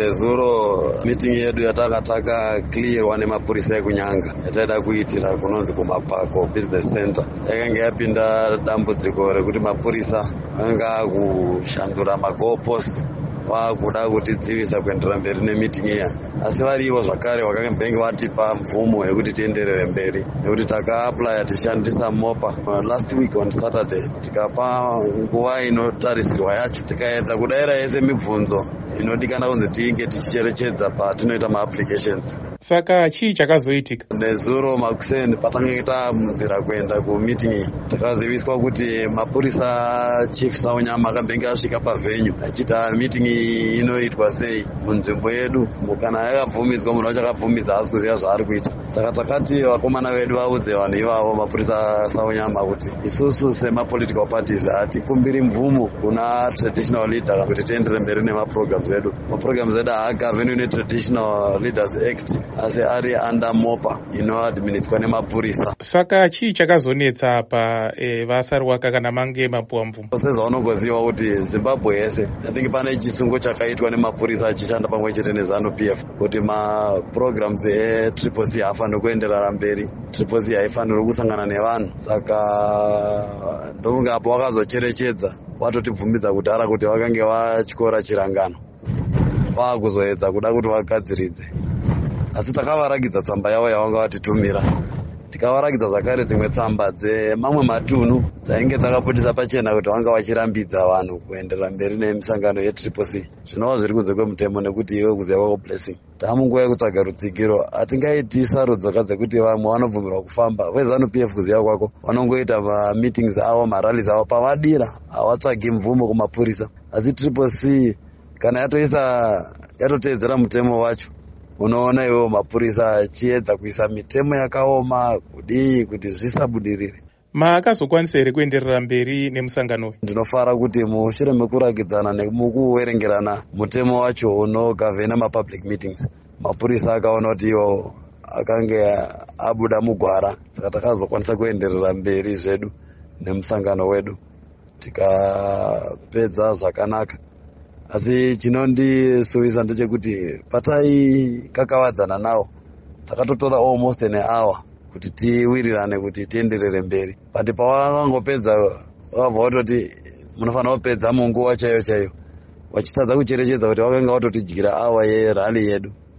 Nezuro meeting yedu yatakataka clearwa nemapurisa ekunyanga yataida kuitira kunonzi kumapako business center yakanga yapinda dambudziko rekuti mapurisa anga akushandura magoalposts vakuda kutidzivisa kuenderera mberi nemeeting iya. Asi variwo zvakare vakambenge vatipa mvumo yekuti tienderere mberi nekuti takaaplya tichishandisa mopa last week on Saturday, tikapa nguva inotarisirwa yacho tikaedza kudaira yese mibvunzo inodikana kunzi tinge tichicherechedza patinoita maapplications. Saka chii chakazoitika? Nezuro makuseni patange tamunzira kuenda kumeeting iyi takaziviswa kuti mapurisa chief Saunyama akambenge asvika pavenue achita meeting iyi inoitwa sei munzvimbo yedu. Mukana yakabvumidzwa, munhu wacho akabvumidza asi kuziva zvaari kuita. Saka takati vakomana vedu vaudze vanhu ivavo mapurisa Saunyama kuti isusu semapolitical parties hatikumbiri mvumo kuna traditional leader kuti tiendere mberi nemaprograms edu. Maprograms edu haagavenwe neTraditional Leaders Act asi ari under mopa inoadministrwa nemapurisa. Saka chii chakazonetsa apa vasarwaka kana mange mapuwa mvumo? Sezvaunongoziva kuti Zimbabwe yese I think pane chisungo chakaitwa nemapurisa achishanda pamwe chete neZANU-PF kuti maprograms eTriple-C hafaniri kuenderera mberi. Triple-C haifaniri kusangana nevanhu. Saka ndofunga apo vakazocherechedza vatotibvumidza kudhara kuti vakange vatyora chirangano vakuzoedza kuda kuti vagadziridze. Asi takavaragidza tsamba yavo yavanga vatitumira, tikavaragidza zvakare dzimwe tsamba dzemamwe matunhu dzainge dzakaputisa pachena kuti vanga vachirambidza vanhu kuenderera mberi nemisangano yeTriple-C. Zvinova zviri kunze kwemutemo nekuti iwe kuziva kwako blessing. Tamunguva yekutsvaga rutsigiro, hatingaiti sarudzo dzekuti vamwe vanobvumirwa kufamba. VeZANU-PF kuziva kwako vanongoita meetings avo, marallies avo pavadira, havatsvagi mvumo kumapurisa. Asi Triple-C kana yatoteedzera mutemo wacho, unoona iwewo mapurisa achiedza kuisa mitemo yakaoma kudii kuti zvisabudirire. Maakazokwanisa here kuenderera mberi nemusangano uyu? Ndinofara kuti mushure mekurakidzana nemukuverengerana mutemo wacho unogavhena mapublic meetings, mapurisa akaona kuti iwo akange abuda mugwara. Saka takazokwanisa kuenderera mberi zvedu nemusangano wedu tikapedza zvakanaka. Asi chinondisuvisa ndechekuti patai kakavadzana navo takatotora almost an hour kuti tiwirirane kuti tienderere mberi. But pavangopedza vabva vatoti munofanira kupedza munguva chaiyo chaiyo, vachitadza kucherechedza kuti vakanga vatotidyira hour yerally yedu.